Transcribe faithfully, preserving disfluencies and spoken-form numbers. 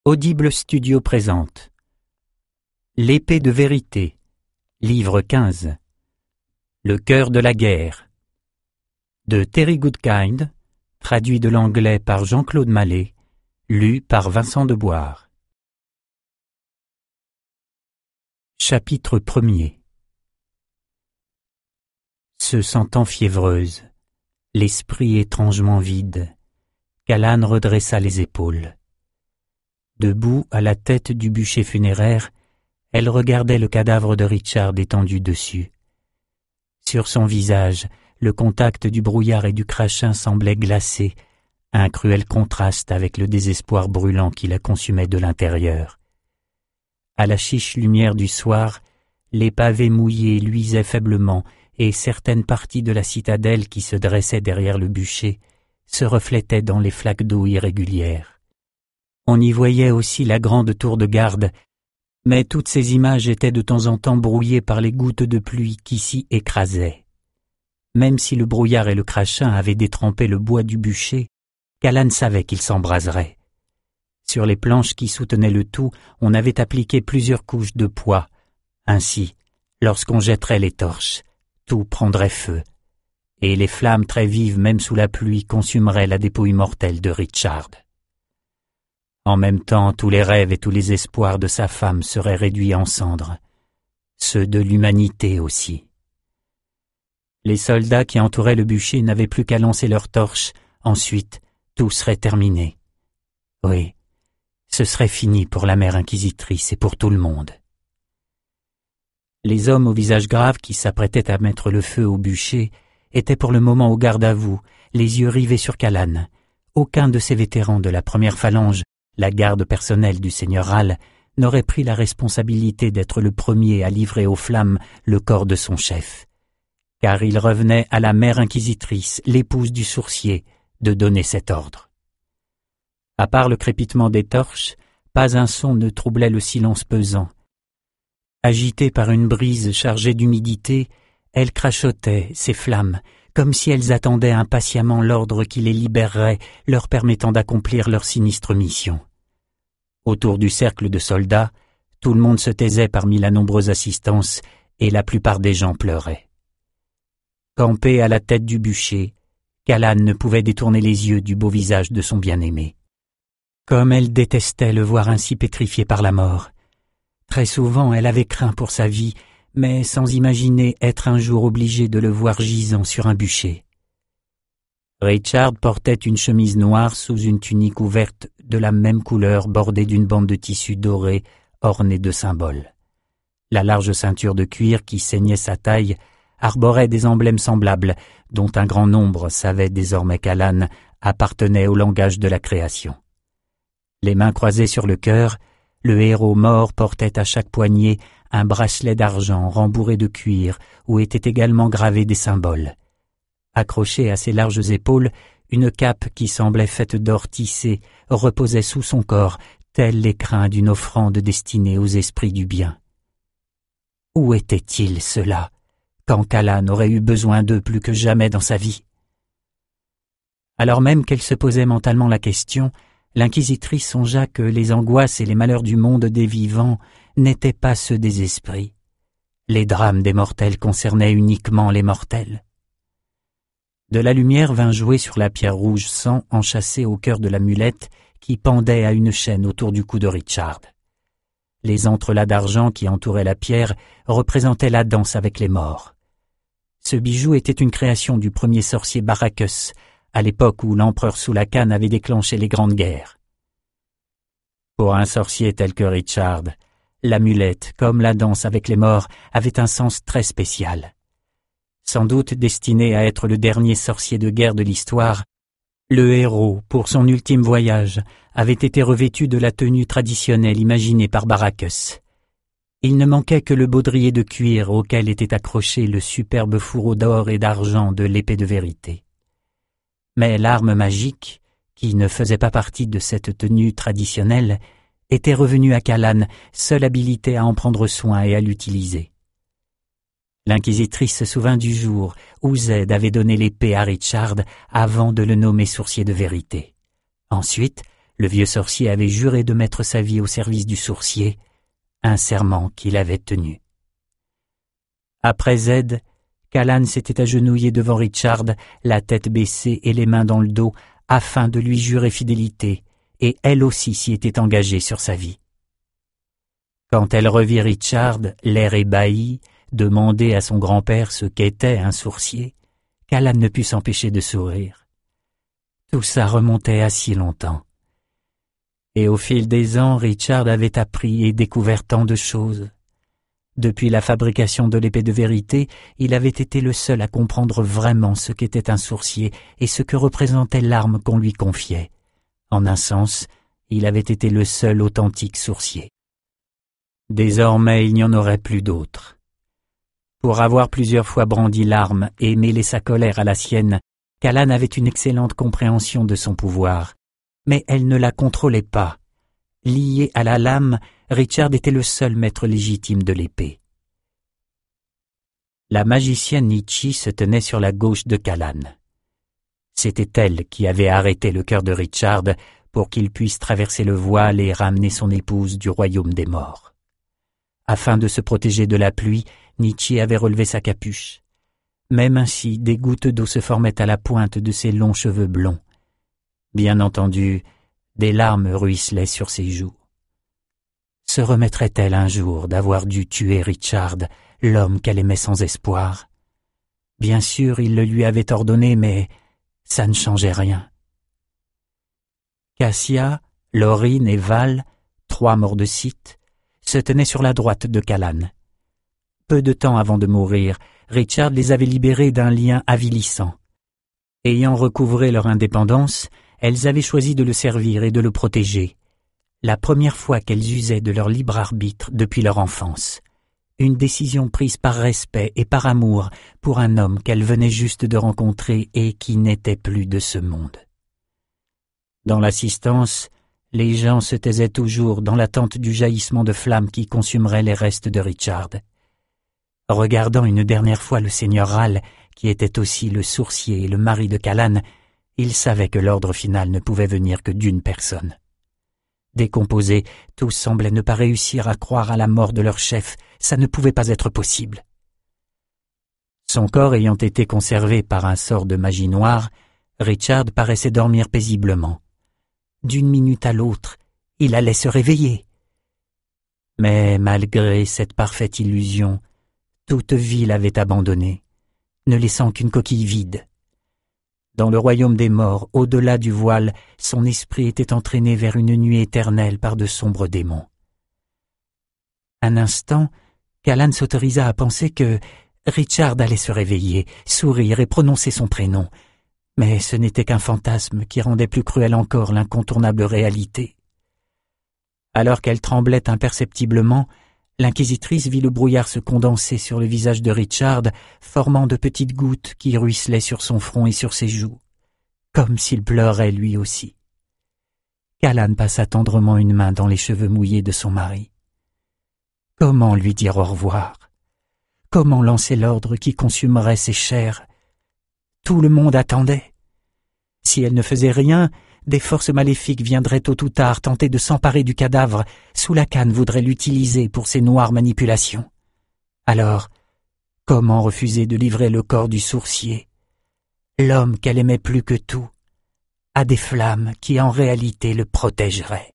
Audible Studio présente L'épée de vérité, livre quinze. Le cœur de la guerre, de Terry Goodkind, traduit de l'anglais par Jean-Claude Mallet, lu par Vincent Deboire. Chapitre premier. Se sentant fiévreuse, l'esprit étrangement vide, qu'Alan redressa les épaules. Debout à la tête du bûcher funéraire, elle regardait le cadavre de Richard étendu dessus. Sur son visage, le contact du brouillard et du crachin semblait glacé, un cruel contraste avec le désespoir brûlant qui la consumait de l'intérieur. À la chiche lumière du soir, les pavés mouillés luisaient faiblement et certaines parties de la citadelle qui se dressait derrière le bûcher se reflétaient dans les flaques d'eau irrégulières. On y voyait aussi la grande tour de garde, mais toutes ces images étaient de temps en temps brouillées par les gouttes de pluie qui s'y écrasaient. Même si le brouillard et le crachin avaient détrempé le bois du bûcher, qu'Alan savait qu'il s'embraserait. Sur les planches qui soutenaient le tout, on avait appliqué plusieurs couches de poids. Ainsi, lorsqu'on jetterait les torches, tout prendrait feu, et les flammes très vives même sous la pluie consumeraient la dépouille mortelle de Richard. En même temps, tous les rêves et tous les espoirs de sa femme seraient réduits en cendres, ceux de l'humanité aussi. Les soldats qui entouraient le bûcher n'avaient plus qu'à lancer leurs torches, ensuite tout serait terminé. Oui, ce serait fini pour la mère inquisitrice et pour tout le monde. Les hommes au visage grave qui s'apprêtaient à mettre le feu au bûcher étaient pour le moment au garde-à-vous, les yeux rivés sur Callan. Aucun de ces vétérans de la première phalange, la garde personnelle du seigneur Hal, n'aurait pris la responsabilité d'être le premier à livrer aux flammes le corps de son chef, car il revenait à la mère inquisitrice, l'épouse du sourcier, de donner cet ordre. À part le crépitement des torches, pas un son ne troublait le silence pesant. Agitées par une brise chargée d'humidité, elles crachotaient, ces flammes, comme si elles attendaient impatiemment l'ordre qui les libérerait, leur permettant d'accomplir leur sinistre mission. Autour du cercle de soldats, tout le monde se taisait parmi la nombreuse assistance, et la plupart des gens pleuraient. Campé à la tête du bûcher, Callan ne pouvait détourner les yeux du beau visage de son bien-aimé. Comme elle détestait le voir ainsi pétrifié par la mort. Très souvent, elle avait craint pour sa vie, mais sans imaginer être un jour obligée de le voir gisant sur un bûcher. Richard portait une chemise noire sous une tunique ouverte de la même couleur bordée d'une bande de tissu doré ornée de symboles. La large ceinture de cuir qui ceignait sa taille arborait des emblèmes semblables dont un grand nombre savaient désormais qu'Alan appartenait au langage de la création. Les mains croisées sur le cœur, le héros mort portait à chaque poignet un bracelet d'argent rembourré de cuir où étaient également gravés des symboles. Accrochée à ses larges épaules, une cape qui semblait faite d'or tissé reposait sous son corps, tel l'écrin d'une offrande destinée aux esprits du bien. Où étaient-ils, ceux-là, quand Callan aurait eu besoin d'eux plus que jamais dans sa vie? Alors même qu'elle se posait mentalement la question, l'inquisitrice songea que les angoisses et les malheurs du monde des vivants n'étaient pas ceux des esprits. Les drames des mortels concernaient uniquement les mortels. De la lumière vint jouer sur la pierre rouge sang enchâssée au cœur de l'amulette qui pendait à une chaîne autour du cou de Richard. Les entrelacs d'argent qui entouraient la pierre représentaient la danse avec les morts. Ce bijou était une création du premier sorcier Baracus, à l'époque où l'empereur Soulakan avait déclenché les grandes guerres. Pour un sorcier tel que Richard, l'amulette, comme la danse avec les morts, avait un sens très spécial. Sans doute destiné à être le dernier sorcier de guerre de l'histoire, le héros, pour son ultime voyage, avait été revêtu de la tenue traditionnelle imaginée par Baracus. Il ne manquait que le baudrier de cuir auquel était accroché le superbe fourreau d'or et d'argent de l'épée de vérité. Mais l'arme magique, qui ne faisait pas partie de cette tenue traditionnelle, était revenue à Callan, seule habilité à en prendre soin et à l'utiliser. L'inquisitrice se souvint du jour où Zed avait donné l'épée à Richard avant de le nommer sourcier de vérité. Ensuite, Le vieux sorcier avait juré de mettre sa vie au service du sourcier, un serment qu'il avait tenu. Après Z, Callan s'était agenouillé devant Richard, la tête baissée et les mains dans le dos, afin de lui jurer fidélité, et elle aussi s'y était engagée sur sa vie. Quand elle revit Richard, l'air ébahi, demander à son grand-père ce qu'était un sourcier, Callan ne put s'empêcher de sourire. Tout ça remontait à si longtemps. Et au fil des ans, Richard avait appris et découvert tant de choses. Depuis la fabrication de l'épée de vérité, il avait été le seul à comprendre vraiment ce qu'était un sourcier et ce que représentait l'arme qu'on lui confiait. En un sens, il avait été le seul authentique sourcier. Désormais, il n'y en aurait plus d'autres. Pour avoir plusieurs fois brandi l'arme et mêlé sa colère à la sienne, Callan avait une excellente compréhension de son pouvoir, mais elle ne la contrôlait pas. Lié à la lame, Richard était le seul maître légitime de l'épée. La magicienne Nietzsche se tenait sur la gauche de Callan. C'était elle qui avait arrêté le cœur de Richard pour qu'il puisse traverser le voile et ramener son épouse du royaume des morts. Afin de se protéger de la pluie, Nietzsche avait relevé sa capuche. Même ainsi, des gouttes d'eau se formaient à la pointe de ses longs cheveux blonds. Bien entendu, des larmes ruisselaient sur ses joues. Se remettrait-elle un jour d'avoir dû tuer Richard, l'homme qu'elle aimait sans espoir? Bien sûr, il le lui avait ordonné, mais ça ne changeait rien. Cassia, Laurine et Val, trois Mordecites, se tenaient sur la droite de Callan. Peu de temps avant de mourir, Richard les avait libérées d'un lien avilissant. Ayant recouvré leur indépendance, elles avaient choisi de le servir et de le protéger. La première fois qu'elles usaient de leur libre arbitre depuis leur enfance. Une décision prise par respect et par amour pour un homme qu'elles venaient juste de rencontrer et qui n'était plus de ce monde. Dans l'assistance, les gens se taisaient toujours dans l'attente du jaillissement de flammes qui consumerait les restes de Richard. Regardant une dernière fois le seigneur Ral, qui était aussi le sourcier et le mari de Callan, il savait que l'ordre final ne pouvait venir que d'une personne. Décomposés, tous semblaient ne pas réussir à croire à la mort de leur chef, ça ne pouvait pas être possible. Son corps ayant été conservé par un sort de magie noire, Richard paraissait dormir paisiblement. D'une minute à l'autre, il allait se réveiller. Mais malgré cette parfaite illusion, toute vie l'avait abandonné, ne laissant qu'une coquille vide. Dans le royaume des morts, au-delà du voile, son esprit était entraîné vers une nuit éternelle par de sombres démons. Un instant, Callan s'autorisa à penser que Richard allait se réveiller, sourire et prononcer son prénom. Mais ce n'était qu'un fantasme qui rendait plus cruelle encore l'incontournable réalité. Alors qu'elle tremblait imperceptiblement, l'inquisitrice vit le brouillard se condenser sur le visage de Richard, formant de petites gouttes qui ruisselaient sur son front et sur ses joues, comme s'il pleurait lui aussi. Callan passa tendrement une main dans les cheveux mouillés de son mari. Comment lui dire au revoir? Comment lancer l'ordre qui consumerait ses chairs? Tout le monde attendait. Si elle ne faisait rien, des forces maléfiques viendraient tôt ou tard tenter de s'emparer du cadavre, Soulakan voudrait l'utiliser pour ses noires manipulations. Alors, comment refuser de livrer le corps du sourcier, l'homme qu'elle aimait plus que tout, à des flammes qui en réalité le protégeraient?